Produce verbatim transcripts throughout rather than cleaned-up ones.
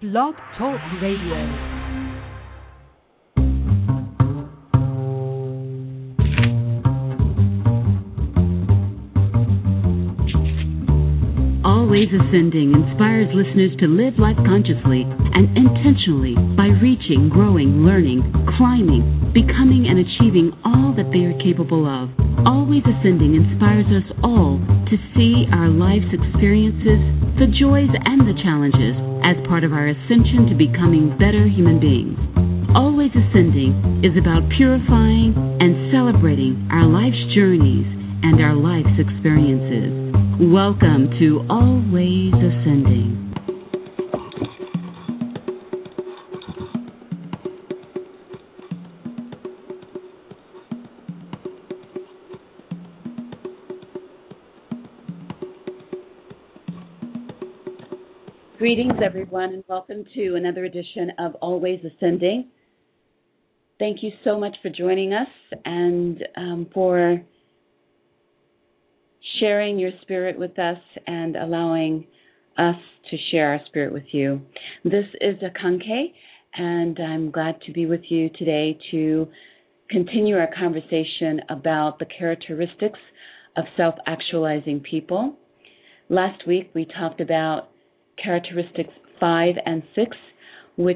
Blog Talk Radio. Always Ascending inspires listeners to live life consciously and intentionally by reaching, growing, learning, climbing, becoming, and achieving all that they are capable of. Always Ascending inspires us all to see our life's experiences, the joys and the challenges, as part of our ascension to becoming better human beings. Always Ascending is about purifying and celebrating our life's journeys and our life's experiences. Welcome to Always Ascending. Greetings, everyone, and welcome to another edition of Always Ascending. Thank you so much for joining us and um, for sharing your spirit with us and allowing us to share our spirit with you. This is Akanke, and I'm glad to be with you today to continue our conversation about the characteristics of self-actualizing people. Last week we talked about characteristics five and six, which,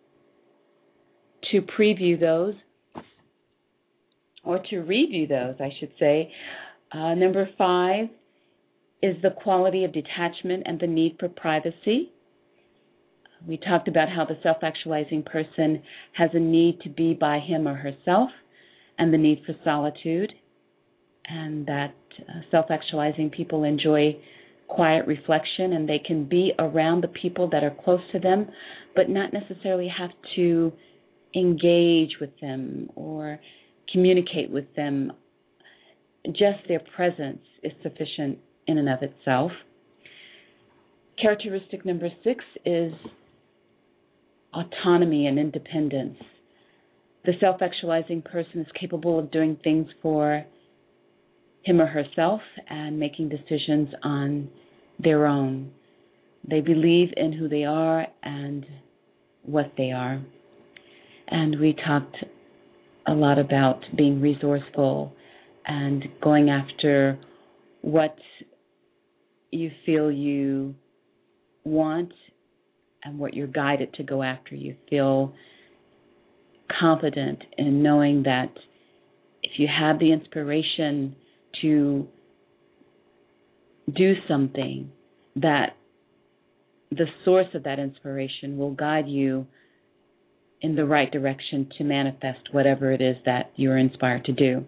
to preview those, or to review those, I should say, Uh, number five is the quality of detachment and the need for privacy. We talked about how the self-actualizing person has a need to be by him or herself and the need for solitude, and that uh, self-actualizing people enjoy quiet reflection and they can be around the people that are close to them, but not necessarily have to engage with them or communicate with them. Just their presence is sufficient in and of itself. Characteristic number six is autonomy and independence. The self-actualizing person is capable of doing things for him or herself and making decisions on their own. They believe in who they are and what they are. And we talked a lot about being resourceful and going after what you feel you want and what you're guided to go after. You feel confident in knowing that if you have the inspiration to do something, that the source of that inspiration will guide you in the right direction to manifest whatever it is that you're inspired to do.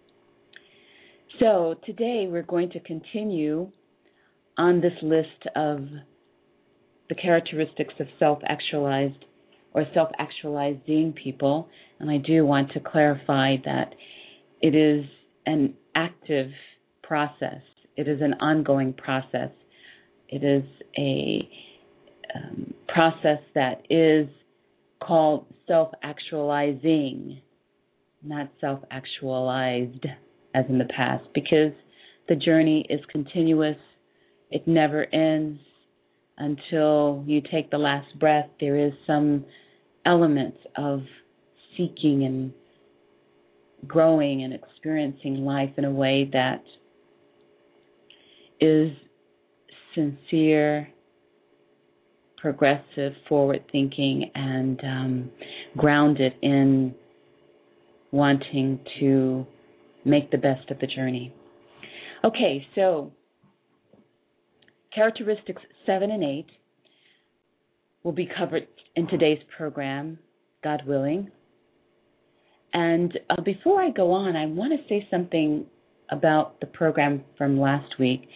So today we're going to continue on this list of the characteristics of self-actualized or self-actualizing people. And I do want to clarify that it is an active process. It is an ongoing process. It is a um, process that is called self-actualizing, not self-actualized as in the past, because the journey is continuous. It never ends until you take the last breath. There is some element of seeking and growing and experiencing life in a way that is sincere, progressive, forward-thinking, and um, grounded in wanting to make the best of the journey. Okay, so characteristics seven and eight will be covered in today's program, God willing. And uh, before I go on, I want to say something about the program from last week.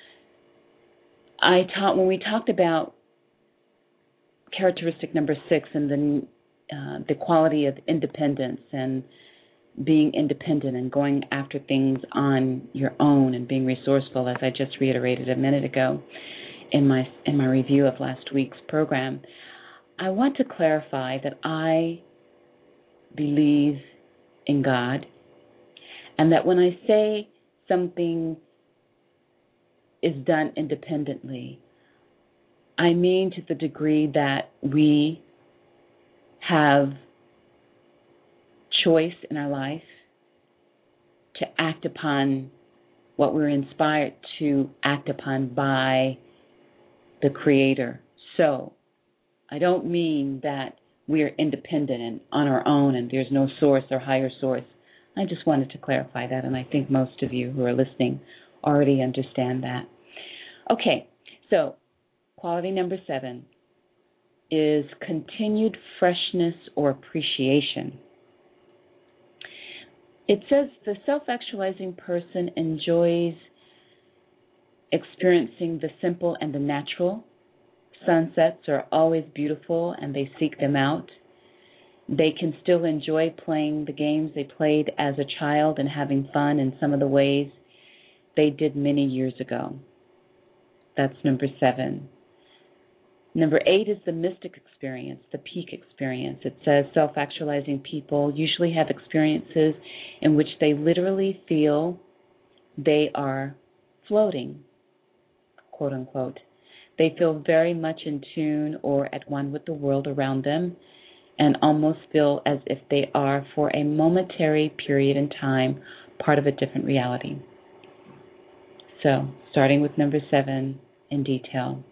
I taught when we talked about characteristic number six and the uh, the quality of independence and being independent and going after things on your own and being resourceful, as I just reiterated a minute ago in my in my review of last week's program. I want to clarify that I believe in God, and that when I say something is done independently, I mean to the degree that we have choice in our life to act upon what we're inspired to act upon by the Creator. So, I don't mean that we're independent and on our own and there's no source or higher source. I just wanted to clarify that, and I think most of you who are listening already understand that. Okay, so quality number seven is continued freshness or appreciation. It says the self-actualizing person enjoys experiencing the simple and the natural. Sunsets are always beautiful and they seek them out. They can still enjoy playing the games they played as a child and having fun in some of the ways they did many years ago. That's number seven. Number eight is the mystic experience, the peak experience. It says self-actualizing people usually have experiences in which they literally feel they are floating, quote unquote. They feel very much in tune or at one with the world around them and almost feel as if they are, for a momentary period in time, part of a different reality. So, starting with number seven in detail.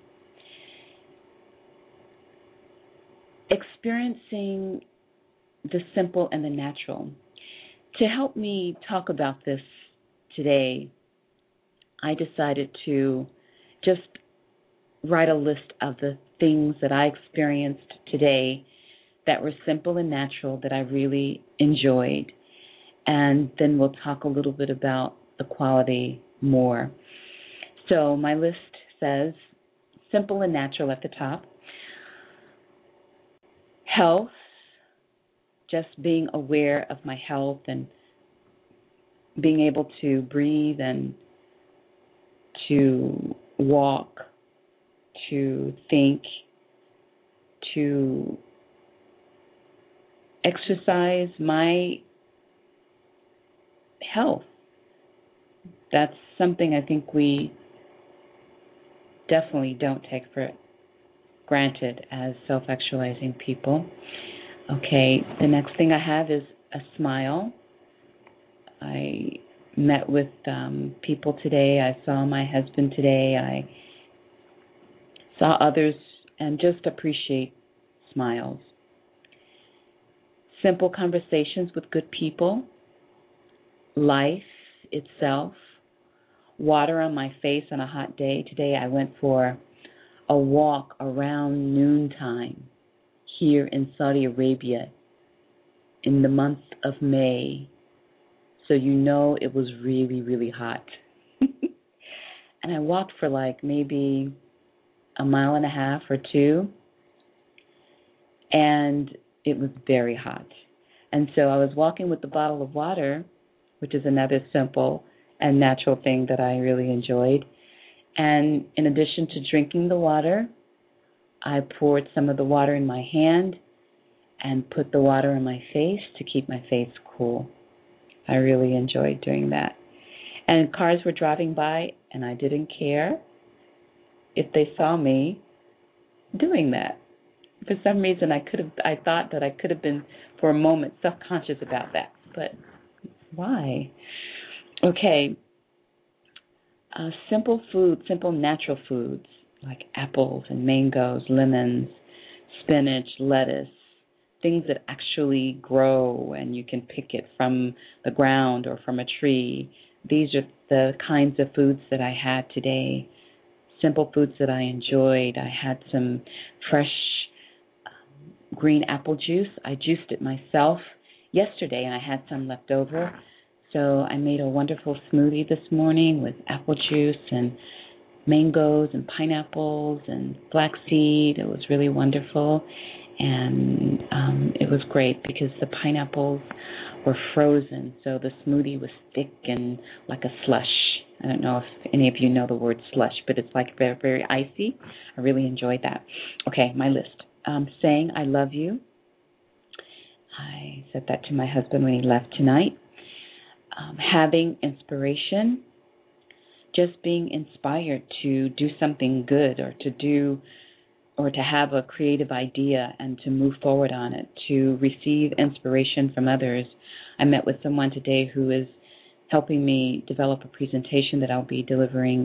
Experiencing the simple and the natural. To help me talk about this today, I decided to just write a list of the things that I experienced today that were simple and natural that I really enjoyed. And then we'll talk a little bit about the quality more. So my list says simple and natural at the top. Health, just being aware of my health and being able to breathe and to walk, to think, to exercise my health. That's something I think we definitely don't take for granted as self-actualizing people. Okay, the next thing I have is a smile. I met with um, people today. I saw my husband today. I saw others and just appreciate smiles. Simple conversations with good people. Life itself. Water on my face on a hot day. Today I went for a walk around noontime here in Saudi Arabia in the month of May. So you know it was really, really hot. And I walked for like maybe a mile and a half or two, and it was very hot. And so I was walking with the bottle of water, which is another simple and natural thing that I really enjoyed. And in addition to drinking the water, I poured some of the water in my hand and put the water on my face to keep my face cool. I really enjoyed doing that. And cars were driving by, and I didn't care if they saw me doing that. For some reason, I could have. I thought that I could have been, for a moment, self-conscious about that. But why? Okay. Uh, simple food, simple natural foods like apples and mangoes, lemons, spinach, lettuce, things that actually grow and you can pick it from the ground or from a tree. These are the kinds of foods that I had today. Simple foods that I enjoyed. I had some fresh um, green apple juice. I juiced it myself yesterday and I had some left over. So I made a wonderful smoothie this morning with apple juice and mangoes and pineapples and flaxseed. It was really wonderful. And um, it was great because the pineapples were frozen. So the smoothie was thick and like a slush. I don't know if any of you know the word slush, but it's like very, very icy. I really enjoyed that. Okay, my list. Um, saying I love you. I said that to my husband when he left tonight. Um, having inspiration, just being inspired to do something good or to do or to have a creative idea and to move forward on it, to receive inspiration from others. I met with someone today who is helping me develop a presentation that I'll be delivering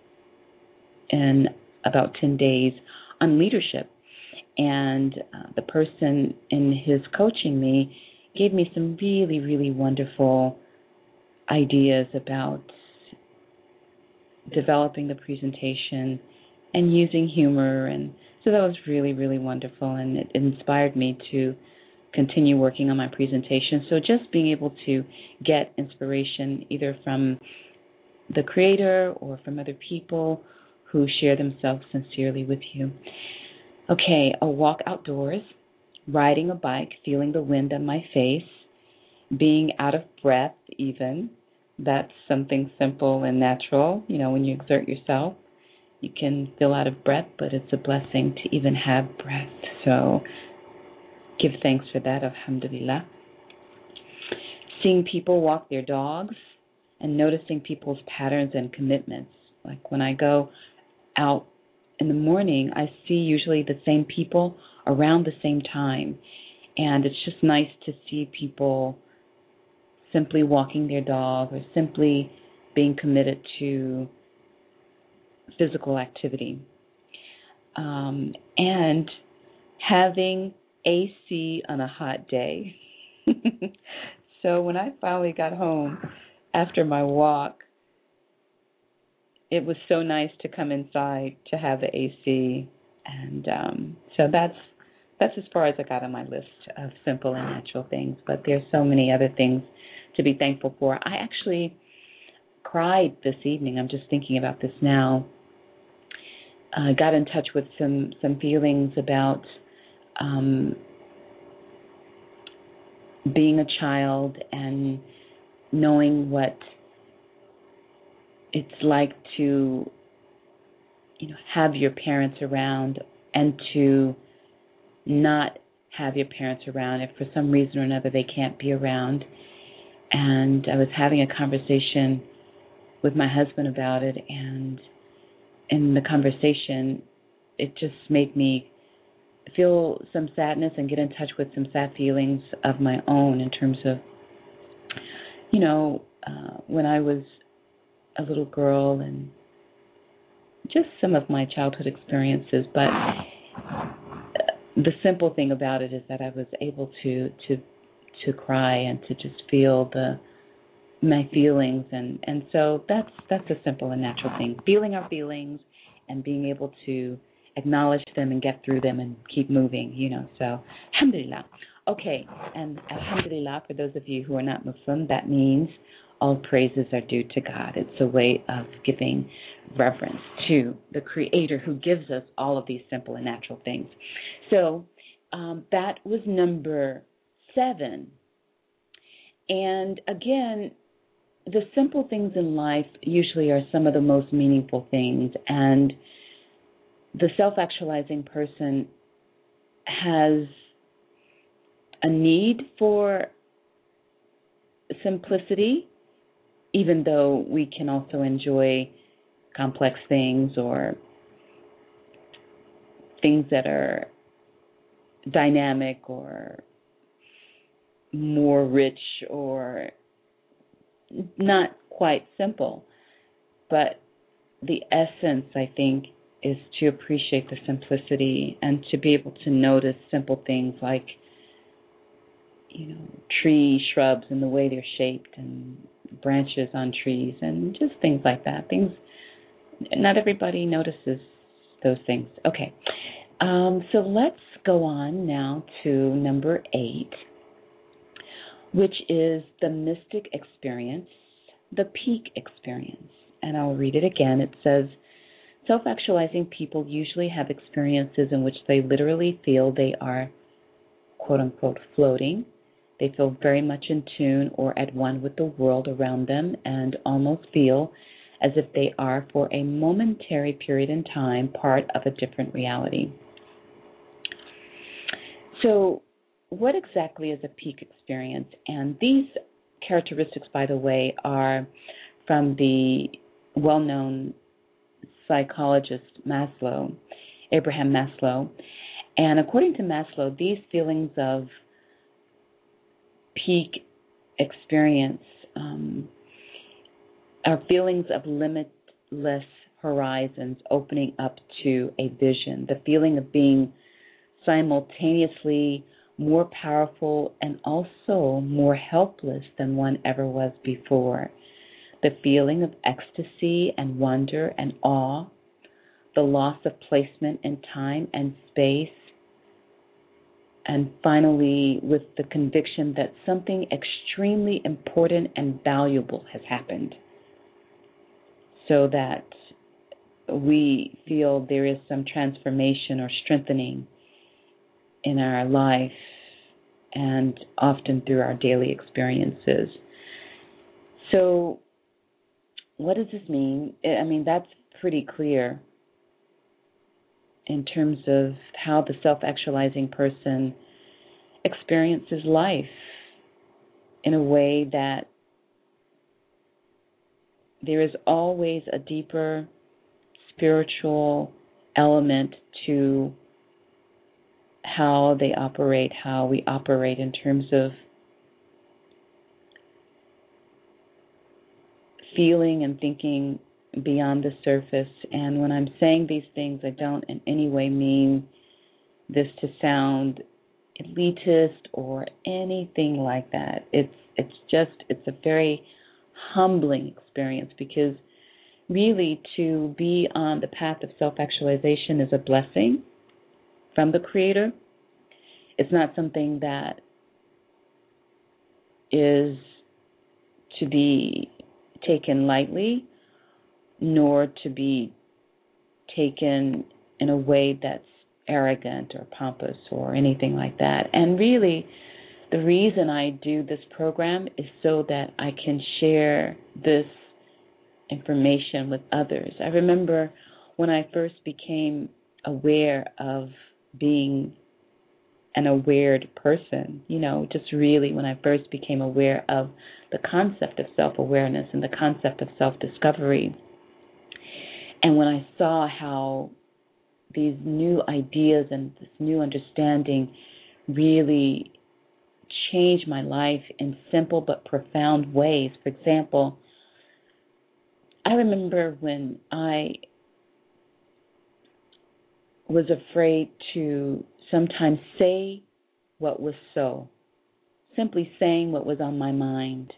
in about ten days on leadership. And uh, the person in his coaching me gave me some really, really wonderful ideas about developing the presentation and using humor. And so that was really, really wonderful, and it inspired me to continue working on my presentation. So just being able to get inspiration either from the creator or from other people who share themselves sincerely with you. Okay, a walk outdoors, riding a bike, feeling the wind on my face, being out of breath even. That's something simple and natural. You know, when you exert yourself, you can feel out of breath, but it's a blessing to even have breath. So give thanks for that, alhamdulillah. Seeing people walk their dogs and noticing people's patterns and commitments. Like when I go out in the morning, I see usually the same people around the same time. And it's just nice to see people simply walking their dog or simply being committed to physical activity. Um, and having A C on a hot day. So when I finally got home after my walk, it was so nice to come inside to have the A C. And um, so that's that's as far as I got on my list of simple and natural things. But there's so many other things to be thankful for. I actually cried this evening. I'm just thinking about this now. I uh, got in touch with some, some feelings about um, being a child and knowing what it's like to, you know, have your parents around and to not have your parents around if for some reason or another they can't be around. And I was having a conversation with my husband about it, and in the conversation, it just made me feel some sadness and get in touch with some sad feelings of my own in terms of, you know, uh, when I was a little girl and just some of my childhood experiences. But the simple thing about it is that I was able to to to cry and to just feel the my feelings, and, and so that's that's a simple and natural thing. Feeling our feelings and being able to acknowledge them and get through them and keep moving, you know. So, alhamdulillah. Okay, and alhamdulillah, for those of you who are not Muslim, that means all praises are due to God. It's a way of giving reverence to the Creator who gives us all of these simple and natural things. So um, that was number seven. And again, the simple things in life usually are some of the most meaningful things, and the self-actualizing person has a need for simplicity, even though we can also enjoy complex things or things that are dynamic or more rich or not quite simple. But the essence, I think, is to appreciate the simplicity and to be able to notice simple things like, you know, tree shrubs and the way they're shaped and branches on trees and just things like that. Things, not everybody notices those things. Okay, um, so let's go on now to number eight, which is the mystic experience, the peak experience. And I'll read it again. It says, self-actualizing people usually have experiences in which they literally feel they are, quote-unquote, floating. They feel very much in tune or at one with the world around them and almost feel as if they are, for a momentary period in time, part of a different reality. So what exactly is a peak experience? And these characteristics, by the way, are from the well-known psychologist Maslow. Abraham Maslow. And according to Maslow, these feelings of peak experience um, are feelings of limitless horizons opening up to a vision, the feeling of being simultaneously more powerful and also more helpless than one ever was before. The feeling of ecstasy and wonder and awe, the loss of placement in time and space, and finally with the conviction that something extremely important and valuable has happened, so that we feel there is some transformation or strengthening in our life and often through our daily experiences. So what does this mean? I mean, that's pretty clear in terms of how the self-actualizing person experiences life in a way that there is always a deeper spiritual element to how they operate, how we operate in terms of feeling and thinking beyond the surface. And when I'm saying these things, I don't in any way mean this to sound elitist or anything like that. It's it's just it's a very humbling experience, because really to be on the path of self-actualization is a blessing from the Creator. It's not something that is to be taken lightly, nor to be taken in a way that's arrogant or pompous or anything like that. And really, the reason I do this program is so that I can share this information with others. I remember when I first became aware of being an aware person, you know, just really when I first became aware of the concept of self-awareness and the concept of self-discovery. And when I saw how these new ideas and this new understanding really changed my life in simple but profound ways. For example, I remember when I was afraid to sometimes say what was so, simply saying what was on my mind.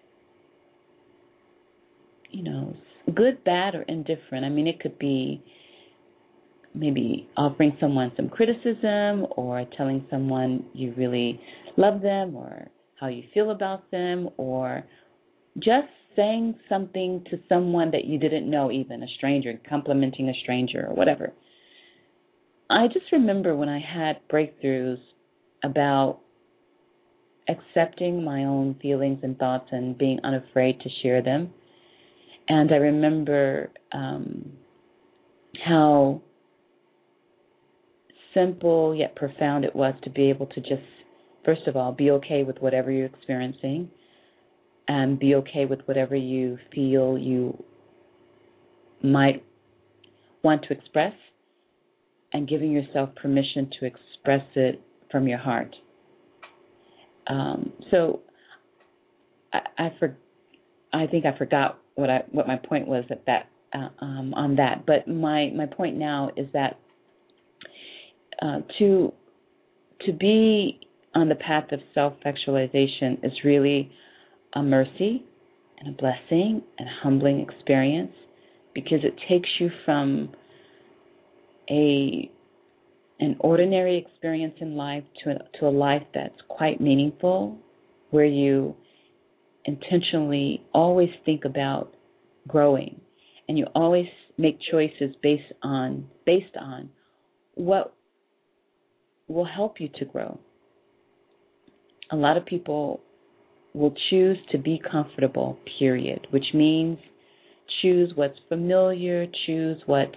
You know, good, bad, or indifferent. I mean, it could be maybe offering someone some criticism or telling someone you really love them or how you feel about them, or just saying something to someone that you didn't know, even a stranger, complimenting a stranger or whatever. I just remember when I had breakthroughs about accepting my own feelings and thoughts and being unafraid to share them. And I remember um, how simple yet profound it was to be able to just, first of all, be okay with whatever you're experiencing and be okay with whatever you feel you might want to express, and giving yourself permission to express it from your heart. Um, so I, I, for, I think I forgot what I what my point was at that uh, um, on that. But my, my point now is that uh, to to be on the path of self-actualization is really a mercy and a blessing and a humbling experience, because it takes you from a an ordinary experience in life to a, to a life that's quite meaningful, where you intentionally always think about growing, and you always make choices based on based on what will help you to grow. A lot of people will choose to be comfortable, period, which means choose what's familiar, choose what's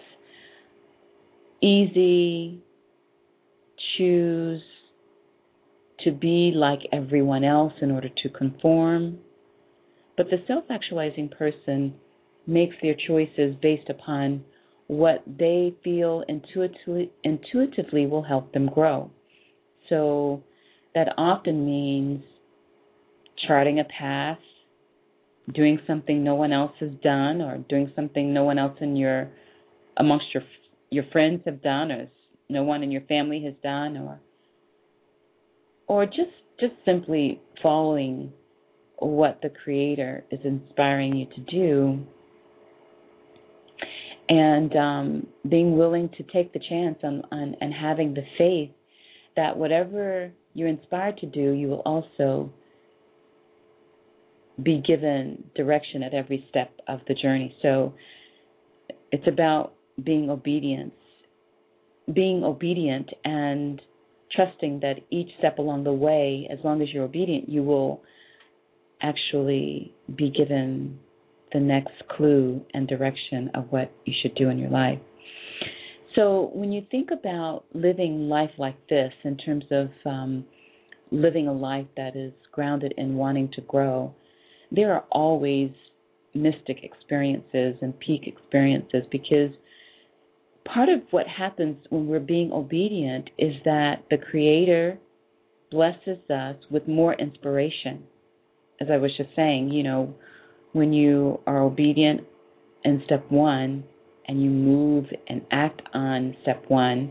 easy, choose to be like everyone else in order to conform. But the self-actualizing person makes their choices based upon what they feel intuitively, intuitively will help them grow. So that often means charting a path, doing something no one else has done, or doing something no one else in your amongst your your friends have done, or no one in your family has done, or or just just simply following what the Creator is inspiring you to do, and um, being willing to take the chance on, on and having the faith that whatever you're inspired to do, you will also be given direction at every step of the journey. So it's about being obedient, being obedient and trusting that each step along the way, as long as you're obedient, you will actually be given the next clue and direction of what you should do in your life. So when you think about living life like this, in terms of um, living a life that is grounded in wanting to grow, there are always mystic experiences and peak experiences, because part of what happens when we're being obedient is that the Creator blesses us with more inspiration. As I was just saying, you know, when you are obedient in step one and you move and act on step one,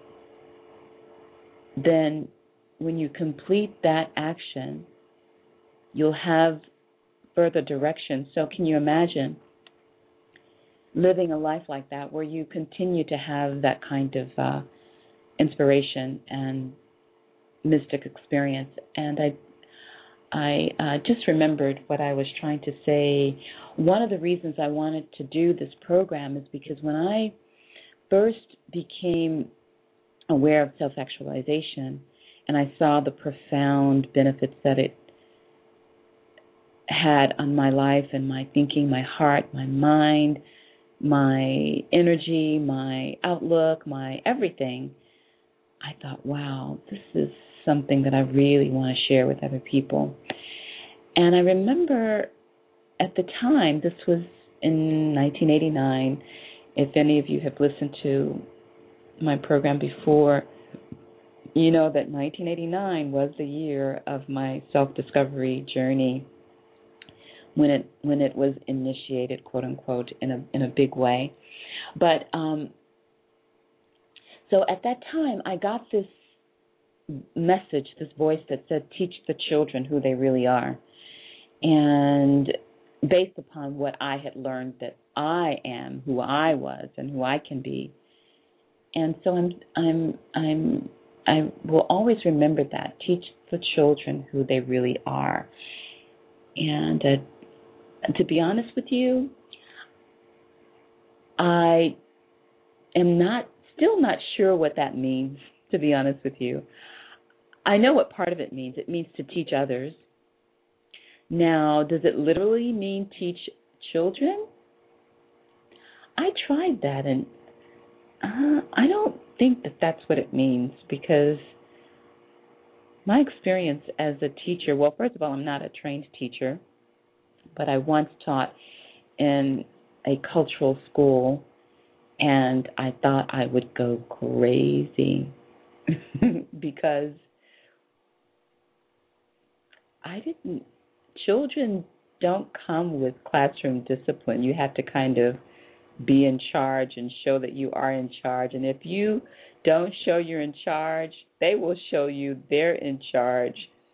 then when you complete that action, you'll have further direction. So can you imagine living a life like that, where you continue to have that kind of uh, inspiration and mystic experience? And I I uh, just remembered what I was trying to say. One of the reasons I wanted to do this program is because when I first became aware of self-actualization and I saw the profound benefits that it had on my life and my thinking, my heart, my mind, my energy, my outlook, my everything, I thought, wow, this is something that I really want to share with other people. And I remember at the time, this was in nineteen eighty-nine, if any of you have listened to my program before, you know that nineteen eighty-nine was the year of my self-discovery journey, when it when it was initiated, quote unquote, in a in a big way. But um, so at that time, I got this message, this voice that said, "Teach the children who they really are," and based upon what I had learned that I am, who I was, and who I can be. And so I'm I'm I'm I will always remember that. Teach the children who they really are. And uh, to be honest with you, I am not still not sure what that means, to be honest with you. I know what part of it means. It means to teach others. Now, does it literally mean teach children? I tried that, and uh, I don't think that that's what it means, because my experience as a teacher, well, first of all, I'm not a trained teacher, but I once taught in a cultural school, and I thought I would go crazy because I didn't, children don't come with classroom discipline. You have to kind of be in charge and show that you are in charge. And if you don't show you're in charge, they will show you they're in charge.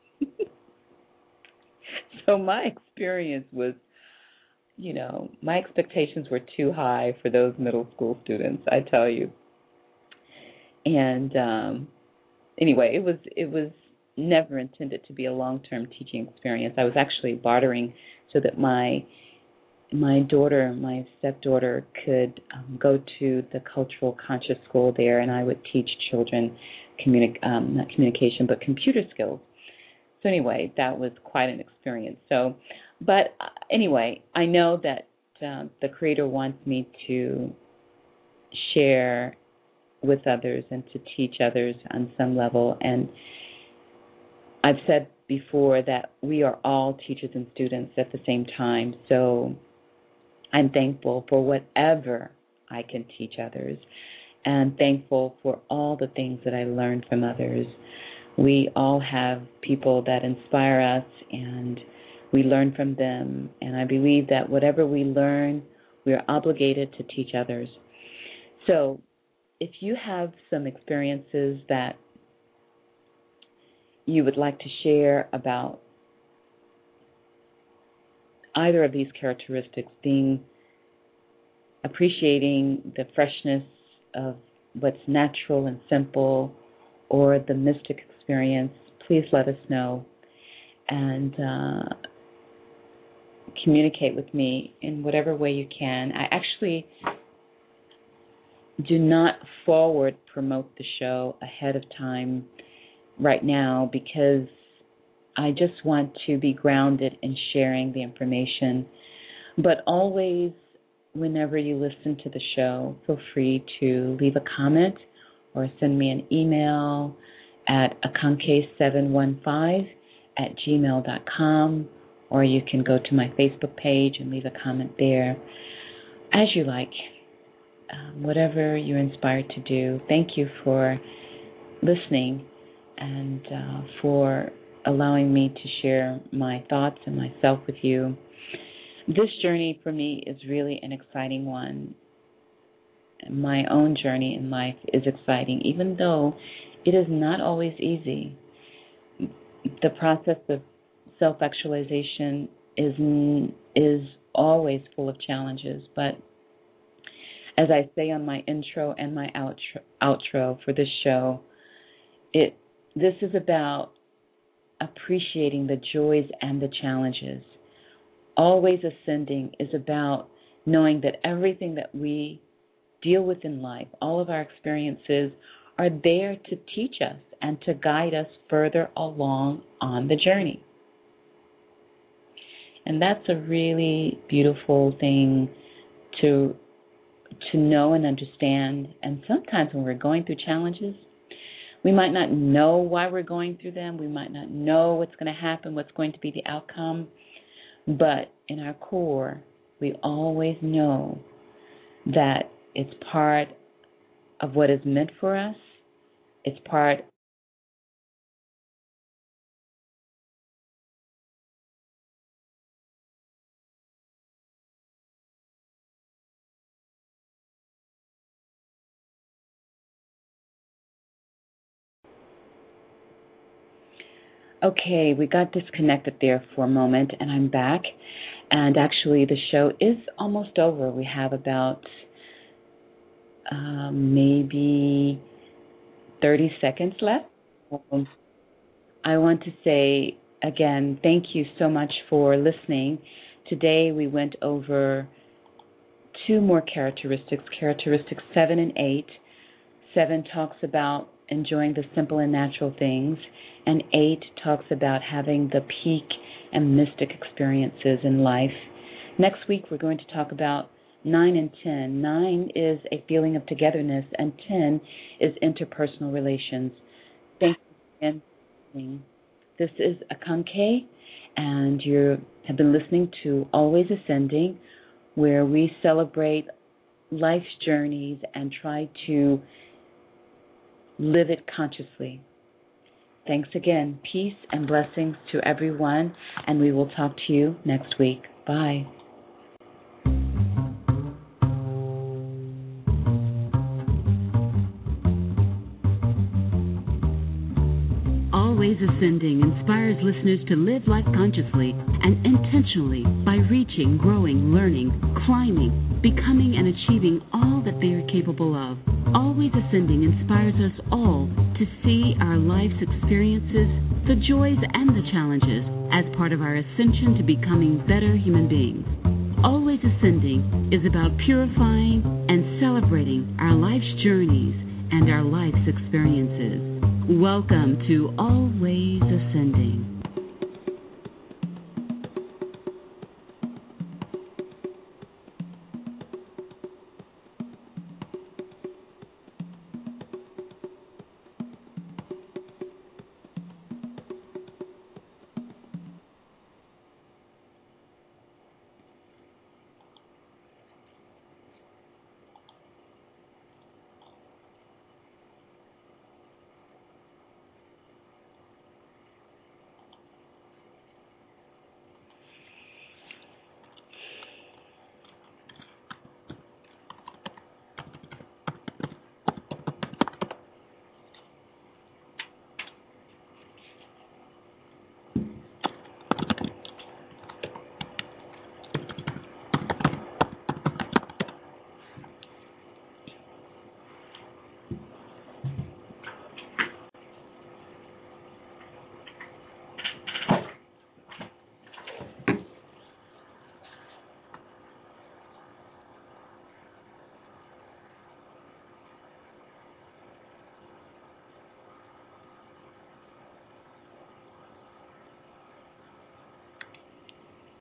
So my experience was, you know, my expectations were too high for those middle school students, I tell you. And um, anyway, it was it was never intended to be a long-term teaching experience. I was actually bartering so that my my daughter, my stepdaughter, could um, go to the cultural conscious school there, and I would teach children communi- um, not communication, but computer skills. So anyway, that was quite an experience. So, but uh, anyway, I know that uh, the Creator wants me to share with others and to teach others on some level. And I've said before that we are all teachers and students at the same time. So I'm thankful for whatever I can teach others, and thankful for all the things that I learned from others. We all have people that inspire us, and we learn from them. And I believe that whatever we learn, we are obligated to teach others. So if you have some experiences that you would like to share about either of these characteristics, being appreciating the freshness of what's natural and simple, or the mystic experience, please let us know and uh, communicate with me in whatever way you can. I actually do not forward promote the show ahead of time right now because I just want to be grounded in sharing the information. But always, whenever you listen to the show, feel free to leave a comment or send me an email at akanke seven one five at gmail dot com, or you can go to my Facebook page and leave a comment there, as you like. Um, whatever you're inspired to do. Thank you for listening and uh, for allowing me to share my thoughts and myself with you. This journey for me is really an exciting one. My own journey in life is exciting, even though it is not always easy. The process of self-actualization is is always full of challenges, but as I say on my intro and my outro, outro for this show, it this is about appreciating the joys and the challenges. Always Ascending is about knowing that everything that we deal with in life, all of our experiences, are there to teach us and to guide us further along on the journey. And that's a really beautiful thing to to know and understand. And sometimes when we're going through challenges, we might not know why we're going through them. We might not know what's going to happen, what's going to be the outcome. But in our core, we always know that it's part of what is meant for us. It's part Okay, we got disconnected there for a moment, and I'm back. And actually, the show is almost over. We have about um, maybe thirty seconds left. Um, I want to say, again, thank you so much for listening. Today, we went over two more characteristics, characteristics seven and eight. Seven talks about enjoying the simple and natural things, and eight talks about having the peak and mystic experiences in life. Next week, we're going to talk about nine and ten. Nine is a feeling of togetherness, and ten is interpersonal relations. Thank you again for listening. This is Akanke, and you have been listening to Always Ascending, where we celebrate life's journeys and try to live it consciously. Thanks again. Peace and blessings to everyone, and we will talk to you next week. Bye. Always Ascending inspires listeners to live life consciously and intentionally by reaching, growing, learning, climbing, becoming, and achieving all that they are capable of. Always Ascending inspires us all to see our life's experiences, the joys and the challenges, as part of our ascension to becoming better human beings. Always Ascending is about purifying and celebrating our life's journeys and our life's experiences. Welcome to Always Ascending.